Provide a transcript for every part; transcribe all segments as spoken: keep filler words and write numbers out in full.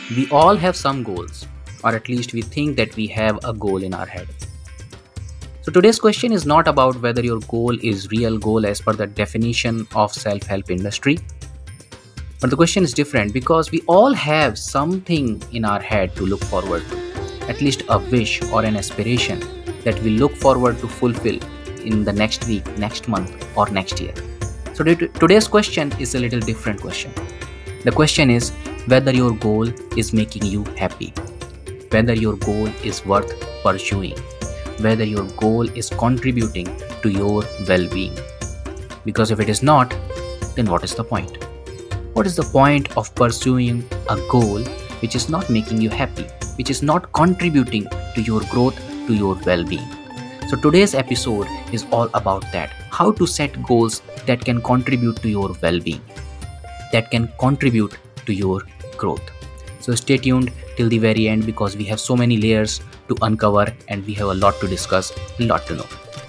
We all have some goals, or at least we think that we have a goal in our head. So today's question is not about whether your goal is real goal as per the definition of self-help industry, but the question is different because we all have something in our head to look forward to, at least a wish or an aspiration that we look forward to fulfill in the next week, next month, or next year. So today's question is a little different question. The question is whether your goal is making you happy, whether your goal is worth pursuing, whether your goal is contributing to your well-being. Because if it is not, then what is the point? What is the point of pursuing a goal which is not making you happy, which is not contributing to your growth, to your well-being? So today's episode is all about that. How to set goals that can contribute to your well-being, that can contribute to your growth. So stay tuned till the very end because we have so many layers to uncover and we have a lot to discuss, a lot to know.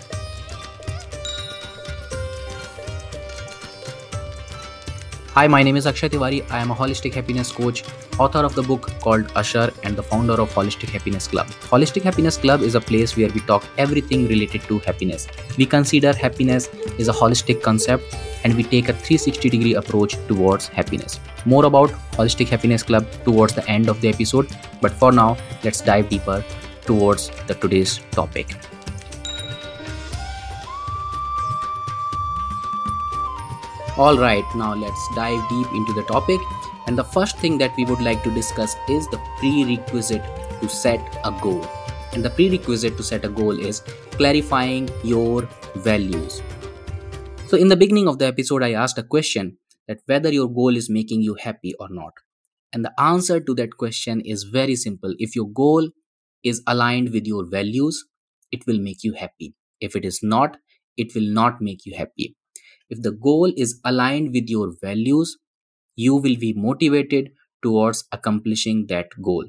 Hi, my name is Akshay Tiwari. I am a holistic happiness coach, author of the book called Usher, and the founder of Holistic Happiness Club. Holistic Happiness Club is a place where we talk everything related to happiness. We consider happiness is a holistic concept and we take a three sixty degree approach towards happiness. More about Holistic Happiness Club towards the end of the episode, but for now, let's dive deeper towards the today's topic. Alright, now let's dive deep into the topic. And the first thing that we would like to discuss is the prerequisite to set a goal. And the prerequisite to set a goal is clarifying your values. So in the beginning of the episode, I asked a question that whether your goal is making you happy or not. And the answer to that question is very simple. If your goal is aligned with your values, it will make you happy. If it is not, it will not make you happy. If the goal is aligned with your values, you will be motivated towards accomplishing that goal.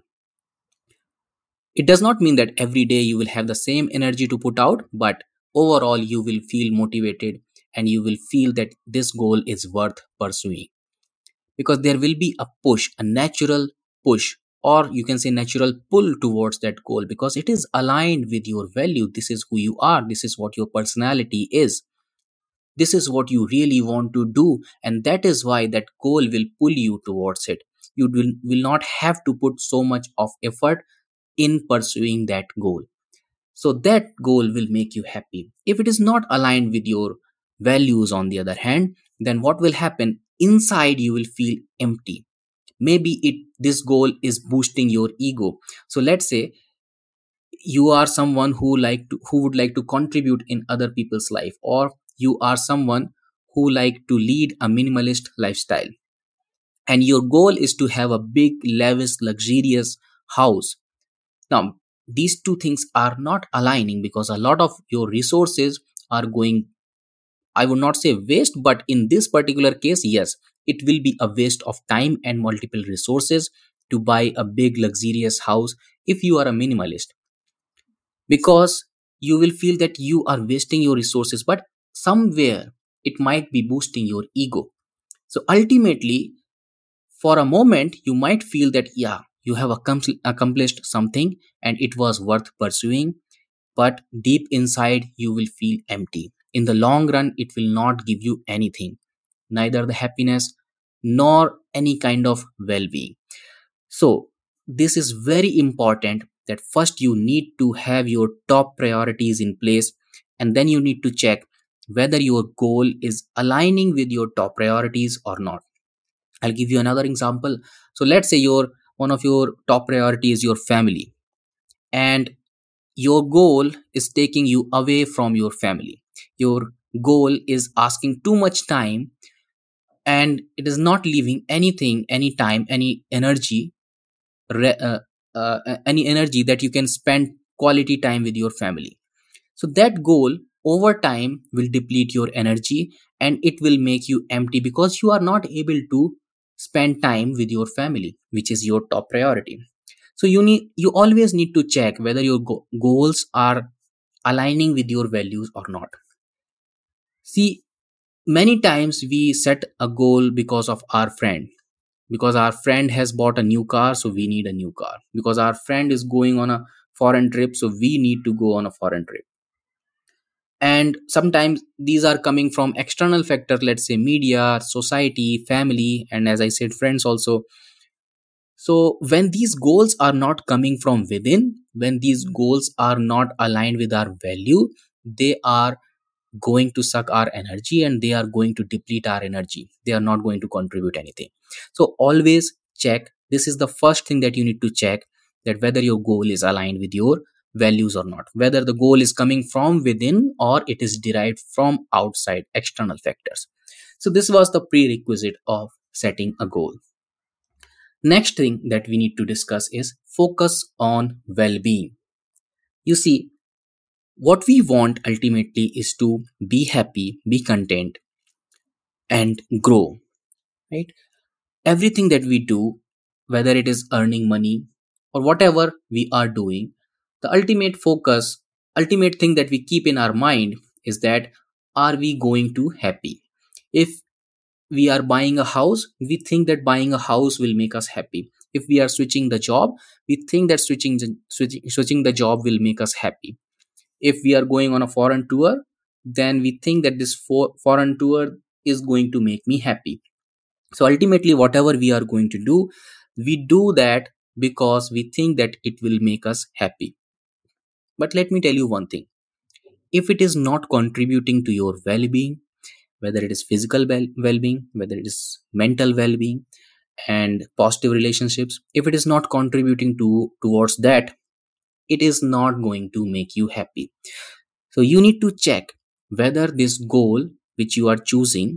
It does not mean that every day you will have the same energy to put out, but overall you will feel motivated and you will feel that this goal is worth pursuing. Because there will be a push, a natural push, or you can say natural pull towards that goal because it is aligned with your value. This is who you are. This is what your personality is. This is what you really want to do, and that is why that goal will pull you towards it. You will, will not have to put so much of effort in pursuing that goal. So that goal will make you happy. If it is not aligned with your values, on the other hand, then what will happen? Inside you will feel empty. Maybe it this goal is boosting your ego. So let's say you are someone who like to, who would like to contribute in other people's life, or you are someone who like to lead a minimalist lifestyle and your goal is to have a big lavish luxurious house. Now these two things are not aligning because a lot of your resources are going, I would not say waste, but in this particular case, yes, it will be a waste of time and multiple resources to buy a big luxurious house if you are a minimalist, because you will feel that you are wasting your resources, but somewhere it might be boosting your ego. So ultimately, for a moment, you might feel that, yeah, you have accom- accomplished something and it was worth pursuing, but deep inside, you will feel empty. In the long run, it will not give you anything, neither the happiness nor any kind of well being. So, this is very important that first you need to have your top priorities in place, and then you need to check whether your goal is aligning with your top priorities or not. I'll give you another example. So let's say your one of your top priority is your family, and your goal is taking you away from your family. Your goal is asking too much time and it is not leaving anything, any time, any energy, re- uh, uh, any energy that you can spend quality time with your family. So that goal over time will deplete your energy and it will make you empty because you are not able to spend time with your family, which is your top priority. So you need you always need to check whether your go- goals are aligning with your values or not. See, many times we set a goal because of our friend, because our friend has bought a new car, so we need a new car. Because our friend is going on a foreign trip, so we need to go on a foreign trip. And sometimes these are coming from external factor, let's say media, society, family, and as I said, friends also. So when these goals are not coming from within, when these goals are not aligned with our value, they are going to suck our energy and they are going to deplete our energy. They are not going to contribute anything. So always check. This is the first thing that you need to check, that whether your goal is aligned with your values or not, whether the goal is coming from within or it is derived from outside external factors. So this was the prerequisite of setting a goal. Next thing that we need to discuss is focus on well-being. You see, what we want ultimately is to be happy, be content, and grow, right? Everything that we do, whether it is earning money or whatever we are doing, the ultimate focus, ultimate thing that we keep in our mind is that, are we going to happy? If we are buying a house, we think that buying a house will make us happy. If we are switching the job, we think that switching the, switching, switching the job will make us happy. If we are going on a foreign tour, then we think that this for, foreign tour is going to make me happy. So ultimately, whatever we are going to do, we do that because we think that it will make us happy. But let me tell you one thing, if it is not contributing to your well-being, whether it is physical well- well-being, whether it is mental well-being and positive relationships, if it is not contributing to towards that, it is not going to make you happy. So you need to check whether this goal which you are choosing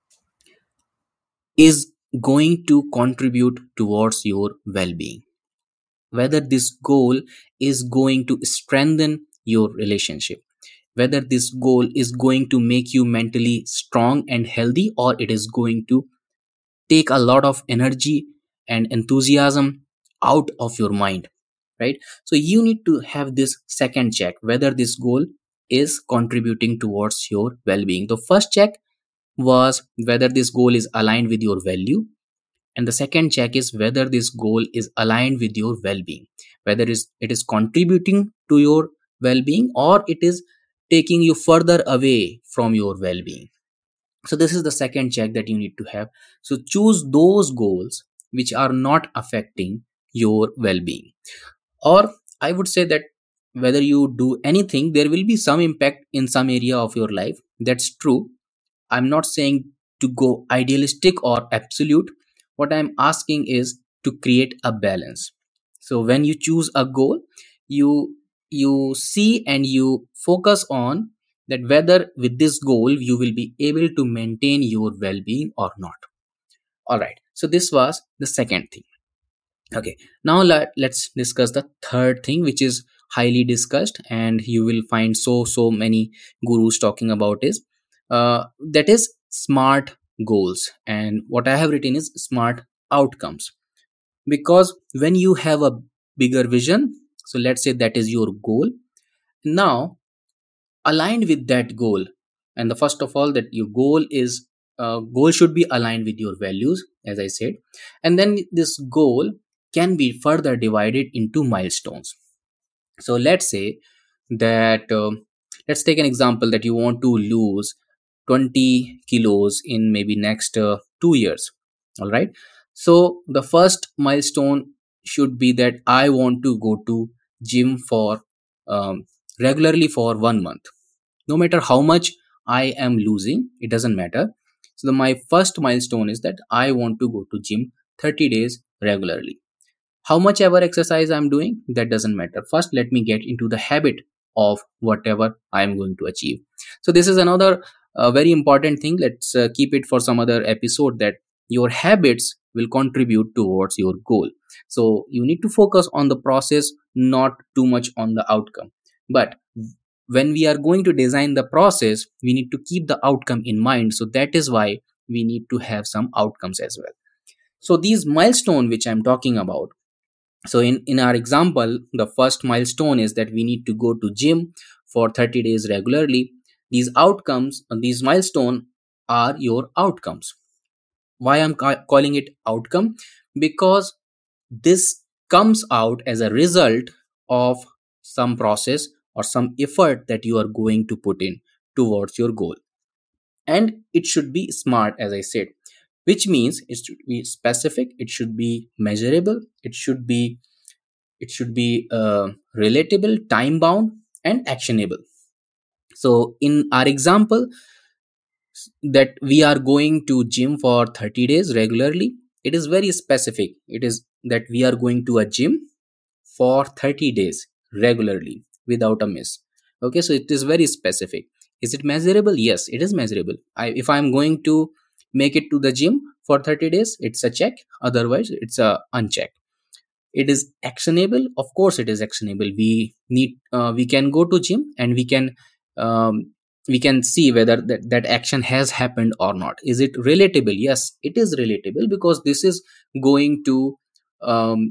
is going to contribute towards your well-being, whether this goal is going to strengthen your relationship, whether this goal is going to make you mentally strong and healthy, or it is going to take a lot of energy and enthusiasm out of your mind, right? So you need to have this second check, whether this goal is contributing towards your well-being. The first check was whether this goal is aligned with your value, and the second check is whether this goal is aligned with your well-being, whether is it is contributing to your well-being or it is taking you further away from your well-being. So this is the second check that you need to have. So choose those goals which are not affecting your well-being. Or I would say that whether you do anything, there will be some impact in some area of your life. That's true. I'm not saying to go idealistic or absolute. What I'm asking is to create a balance. So when you choose a goal, you you see and you focus on that whether with this goal you will be able to maintain your well-being or not. All right. So this was the second thing. Okay. Now let, let's discuss the third thing, which is highly discussed and you will find so so many gurus talking about is uh, that is smart goals, and what I have written is smart outcomes. Because when you have a bigger vision, so let's say that is your goal, now aligned with that goal, and the first of all that your goal is uh, goal should be aligned with your values, as I said, and then this goal can be further divided into milestones. So let's say that um let's take an example that you want to lose twenty kilos in maybe next uh, two years. All right. So the first milestone should be that I want to go to gym for um, regularly for one month. No matter how much I am losing, it doesn't matter. So the, my first milestone is that I want to go to gym thirty days regularly. How much ever exercise I'm doing, that doesn't matter. First let me get into the habit of whatever I'm going to achieve. So this is another uh, very important thing. Let's uh, keep it for some other episode, that your habits will contribute towards your goal. So you need to focus on the process, not too much on the outcome. But when we are going to design the process, we need to keep the outcome in mind. So that is why we need to have some outcomes as well. So these milestone which I'm talking about, so in in our example, the first milestone is that we need to go to gym for thirty days regularly. These outcomes, uh, these milestone are your outcomes. Why I'm ca- calling it outcome? Because this comes out as a result of some process or some effort that you are going to put in towards your goal. And it should be smart, as I said, which means it should be specific, it should be measurable, it should be it should be uh, relatable, time bound, and actionable. So in our example, that we are going to gym for thirty days regularly, it is very specific. It is that we are going to a gym for thirty days regularly without a miss. Okay, so it is very specific. Is it measurable? Yes, it is measurable. I, if I'm going to make it to the gym for thirty days, it's a check, otherwise it's a uncheck. It is actionable, of course it is actionable. We need uh, we can go to gym and we can um, we can see whether that, that action has happened or not. Is it relatable? Yes, it is relatable, because this is going to um,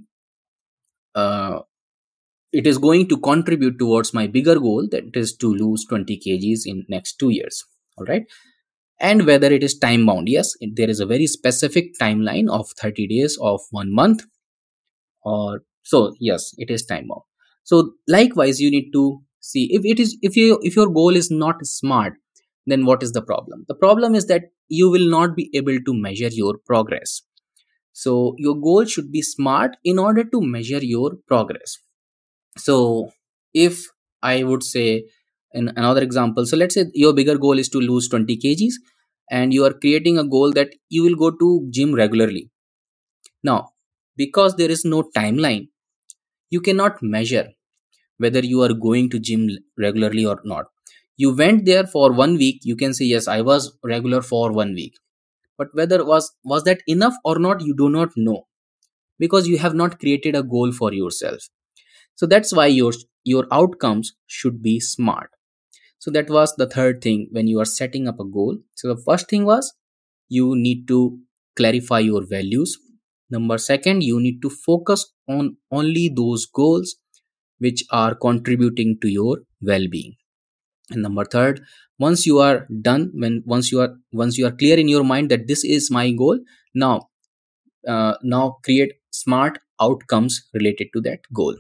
uh, it is going to contribute towards my bigger goal, that is to lose twenty kgs in next two years. All right. And whether it is time bound, yes, it, there is a very specific timeline of thirty days, of one month, or so. Yes, it is time bound. So likewise, you need to see if it is if you if your goal is not smart, then what is the problem? The problem is that you will not be able to measure your progress. So your goal should be smart in order to measure your progress. So if I would say, in another example, so let's say your bigger goal is to lose twenty kgs, and you are creating a goal that you will go to gym regularly. Now, because there is no timeline, you cannot measure whether you are going to gym regularly or not. You went there for one week, you can say yes, I was regular for one week. But whether was was that enough or not, you do not know, because you have not created a goal for yourself. So that's why your your outcomes should be smart. So that was the third thing when you are setting up a goal. So the first thing was, you need to clarify your values. Number second, you need to focus on only those goals which are contributing to your well-being. And number third, once you are done, when once you are once you are clear in your mind that this is my goal, now uh, now create smart outcomes related to that goal.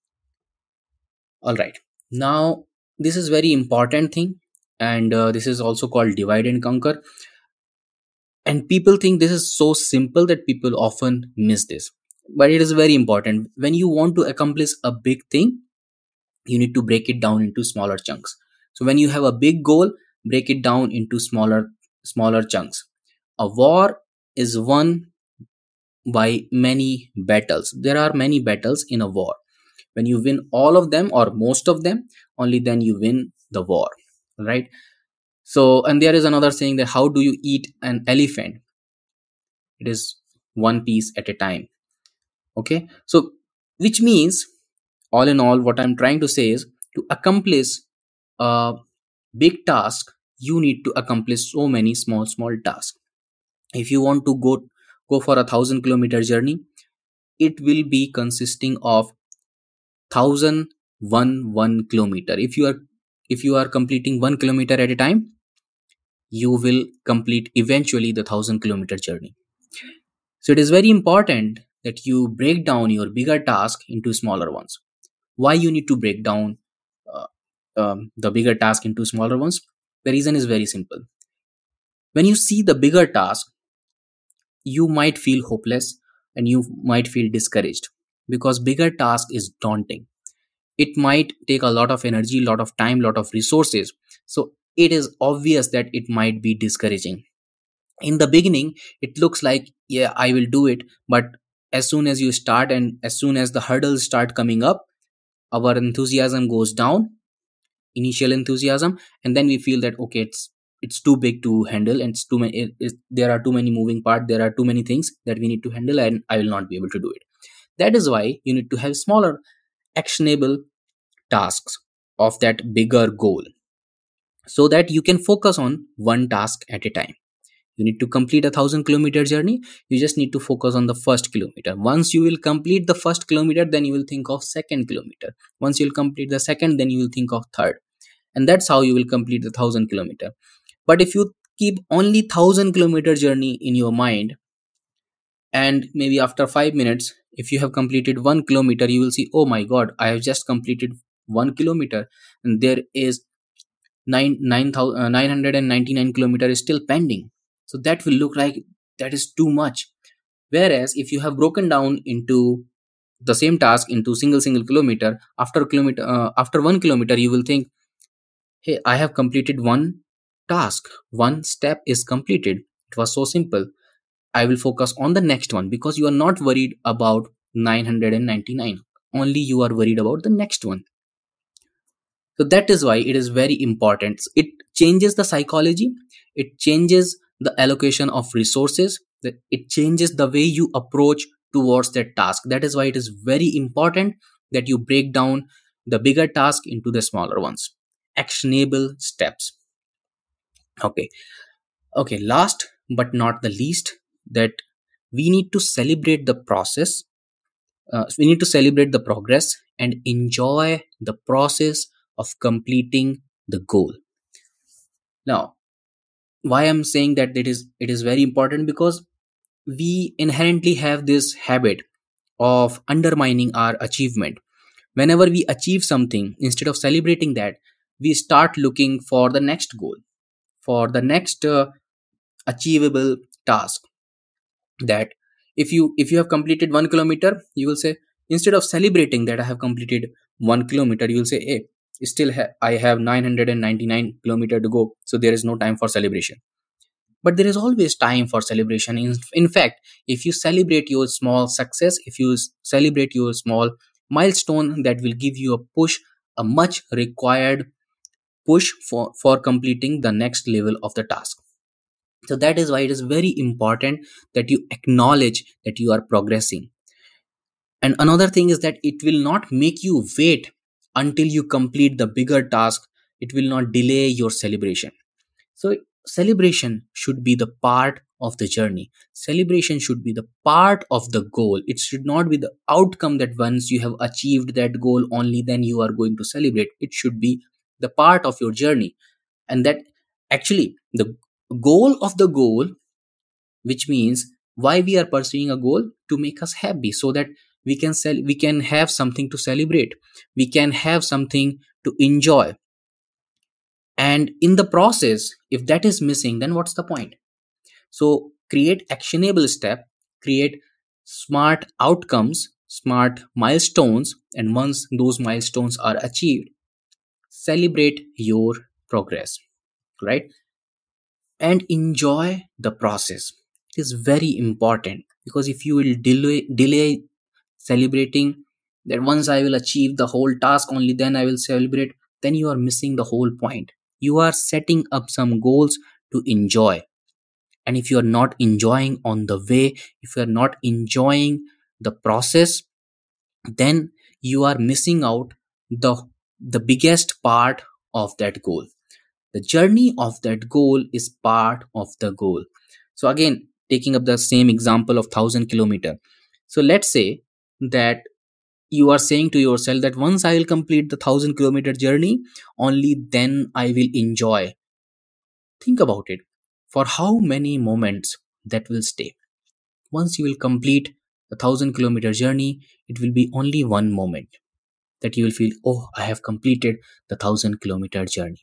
All right. Now, this is very important thing, and uh, this is also called divide and conquer. And people think this is so simple that people often miss this, but it is very important. When you want to accomplish a big thing, you need to break it down into smaller chunks. So when you have a big goal, break it down into smaller smaller chunks. A war is won by many battles. There are many battles in a war. When you win all of them or most of them, only then you win the war, right? So, and there is another saying that how do you eat an elephant? It is one piece at a time. Okay. So, which means, all in all, what I'm trying to say is, to accomplish a big task, you need to accomplish so many small, small tasks. If you want to go go for a thousand kilometer journey, it will be consisting of thousand one one kilometer. If you are if you are completing one kilometer at a time, you will complete eventually the thousand kilometer journey. So it is very important that you break down your bigger task into smaller ones. Why you need to break down uh, um, the bigger task into smaller ones? The reason is very simple. When you see the bigger task, you might feel hopeless and you might feel discouraged, because bigger task is daunting. It might take a lot of energy, lot of time, lot of resources. So it is obvious that it might be discouraging. In the beginning, it looks like, yeah, I will do it. But as soon as you start and as soon as the hurdles start coming up, our enthusiasm goes down, initial enthusiasm, and then we feel that okay, it's it's too big to handle, and it's too many it, it, there are too many moving parts, there are too many things that we need to handle, and I will not be able to do it. That is why you need to have smaller actionable tasks of that bigger goal, so that you can focus on one task at a time. You need to complete a thousand kilometer journey, you just need to focus on the first kilometer. Once you will complete the first kilometer, then you will think of second kilometer. Once you will complete the second, then you will think of third, and that's how you will complete the thousand kilometer. But if you keep only one thousand kilometer journey in your mind, and maybe after five minutes, if you have completed one kilometer, you will see, oh my god, I have just completed one kilometer, and there is nine nine thousand uh, nine hundred ninety-nine kilometer is still pending. So that will look like that is too much. Whereas if you have broken down into the same task into single single kilometer, after kilometer uh, after one kilometer, you will think, hey, I have completed one task, one step is completed, it was so simple, I will focus on the next one, because you are not worried about nine hundred ninety-nine, only you are worried about the next one. So that is why it is very important. It changes the psychology, it changes the allocation of resources, that it changes the way you approach towards that task. That is why it is very important that you break down the bigger task into the smaller ones, actionable steps. Okay. Okay, last but not the least, that we need to celebrate the process. Uh, we need to celebrate the progress and enjoy the process of completing the goal. Now, why I'm saying that it is it is very important, because we inherently have this habit of undermining our achievement. Whenever we achieve something, instead of celebrating that, we start looking for the next goal, for the next uh, achievable task. That if you if you have completed one kilometer, you will say, instead of celebrating that I have completed one kilometer, you will say, hey, still ha- I have nine hundred ninety-nine kilometer to go, so there is no time for celebration. But there is always time for celebration. In, in fact, if you celebrate your small success, if you s- celebrate your small milestone, that will give you a push, a much required push for for completing the next level of the task. So that is why it is very important that you acknowledge that you are progressing. And another thing is that it will not make you wait until you complete the bigger task. It will not delay your celebration. So celebration should be the part of the journey. Celebration should be the part of the goal. It should not be the outcome, that once you have achieved that goal, only then you are going to celebrate. It should be the part of your journey. And that actually the goal of the goal, which means why we are pursuing a goal, to make us happy, so that we can sell we can have something to celebrate, we can have something to enjoy. And in the process, if that is missing, then what's the point? So create actionable step, create smart outcomes, smart milestones, and once those milestones are achieved, celebrate your progress, right? And enjoy the process. It is very important, because if you will delay delay celebrating, that once I will achieve the whole task, only then I will celebrate, then you are missing the whole point. You are setting up some goals to enjoy, and if you are not enjoying on the way, if you are not enjoying the process, then you are missing out the the biggest part of that goal. The journey of that goal is part of the goal. So again, taking up the same example of one thousand kilometer, so let's say that you are saying to yourself that once I will complete the one thousand kilometer journey, only then I will enjoy. Think about it, for how many moments that will stay. Once you will complete the one thousand kilometer journey, it will be only one moment that you will feel, oh, I have completed the one thousand kilometer journey.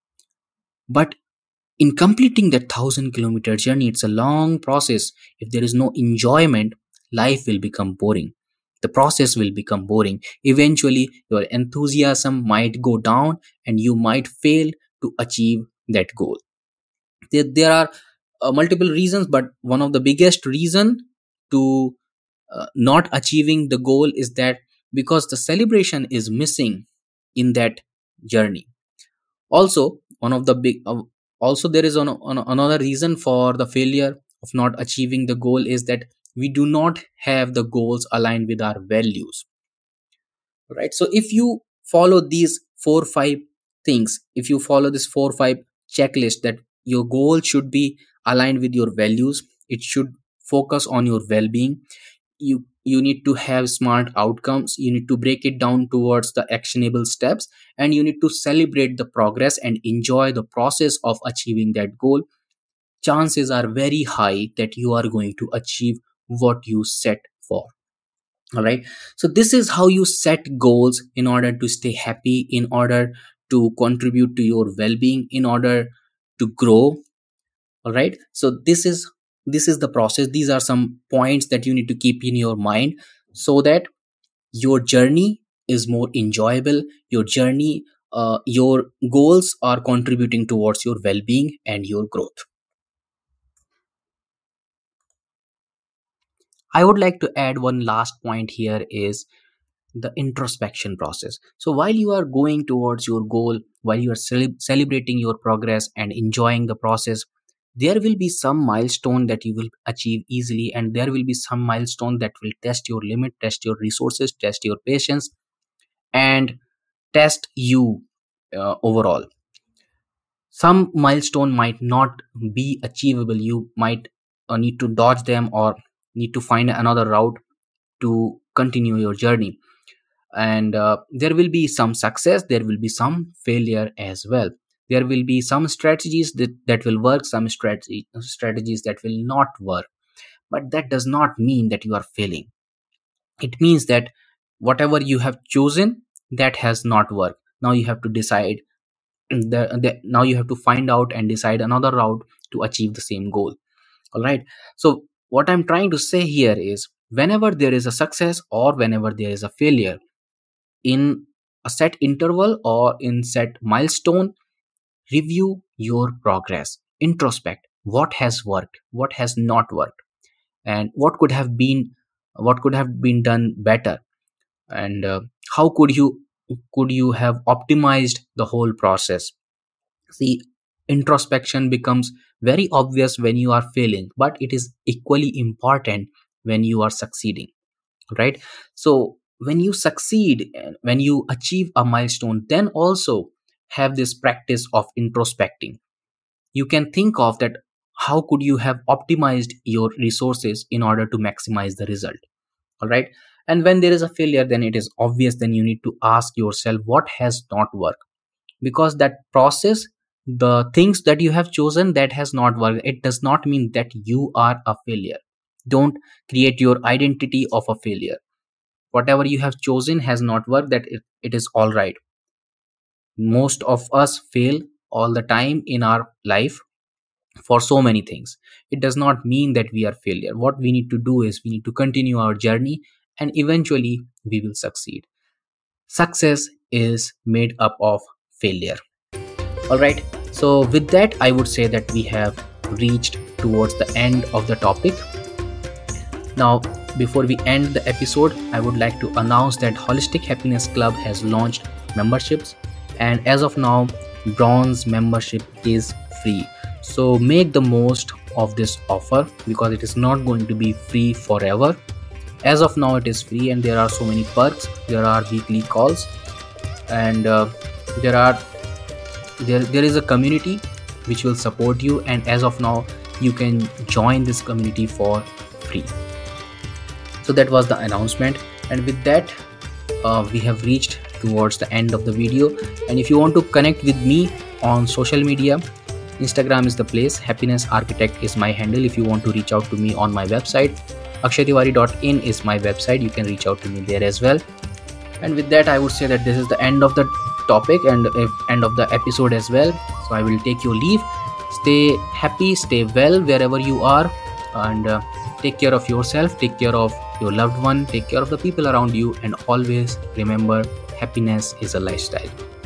But in completing that one thousand kilometer journey, it's a long process. If there is no enjoyment, life will become boring, the process will become boring. Eventually your enthusiasm might go down, and you might fail to achieve that goal. There, there are uh, multiple reasons, but one of the biggest reason to uh, not achieving the goal is that because the celebration is missing in that journey. Also, one of the big uh, also there is an, an, another reason for the failure of not achieving the goal, is that we do not have the goals aligned with our values, right? So if you follow these four five things, if you follow this four five checklist, that your goal should be aligned with your values, it should focus on your well-being, you you need to have smart outcomes, you need to break it down towards the actionable steps, and you need to celebrate the progress and enjoy the process of achieving that goal, chances are very high that you are going to achieve what you set for. All right, so this is how you set goals in order to stay happy, in order to contribute to your well-being, in order to grow. All right, so this is this is the process. These are some points that you need to keep in your mind so that your journey is more enjoyable. Your journey, uh, your goals are contributing towards your well-being and your growth. I would like to add one last point here is the introspection process. So while you are going towards your goal, while you are cele- celebrating your progress and enjoying the process, there will be some milestone that you will achieve easily, and there will be some milestone that will test your limit, test your resources, test your patience, and test you uh, overall. Some milestone might not be achievable. You might uh, need to dodge them or need to find another route to continue your journey. And uh, there will be some success, there will be some failure as well. There will be some strategies that, that will work, some strategy, strategies that will not work. But that does not mean that you are failing. It means that whatever you have chosen, that has not worked. Now you have to decide the, the now you have to find out and decide another route to achieve the same goal. All right, so what I'm trying to say here is, whenever there is a success or whenever there is a failure, in a set interval or in set milestone, review your progress, introspect what has worked, what has not worked, and what could have been what could have been done better, and uh, how could you could you have optimized the whole process. See, introspection becomes very obvious when you are failing, but it is equally important when you are succeeding, right? So when you succeed and when you achieve a milestone, then also have this practice of introspecting. You can think of that, how could you have optimized your resources in order to maximize the result. All right, and when there is a failure, then it is obvious, then you need to ask yourself what has not worked, because that process, the things that you have chosen that has not worked, it does not mean that you are a failure. Don't create your identity of a failure. Whatever you have chosen has not worked, that it, it is all right. Most of us fail all the time in our life for so many things. It does not mean that we are failure. What we need to do is we need to continue our journey, and eventually we will succeed. Success is made up of failure. All right, so with that, I would say that we have reached towards the end of the topic. Now, before we end the episode, I would like to announce that Holistic Happiness Club has launched memberships, and as of now, bronze membership is free. So make the most of this offer, because it is not going to be free forever. As of now, it is free, and there are so many perks. There are weekly calls, and uh, there are there there is a community which will support you, and as of now, you can join this community for free. So that was the announcement, and with that, uh, we have reached towards the end of the video. And if you want to connect with me on social media, Instagram is the place. Happiness Architect is my handle. If you want to reach out to me on my website, akshay tiwari dot in is my website. You can reach out to me there as well. And with that, I would say that this is the end of the topic and uh, end of the episode as well. So I will take your leave. Stay happy, stay well wherever you are, and uh, take care of yourself, take care of your loved one, take care of the people around you, and always remember, happiness is a lifestyle.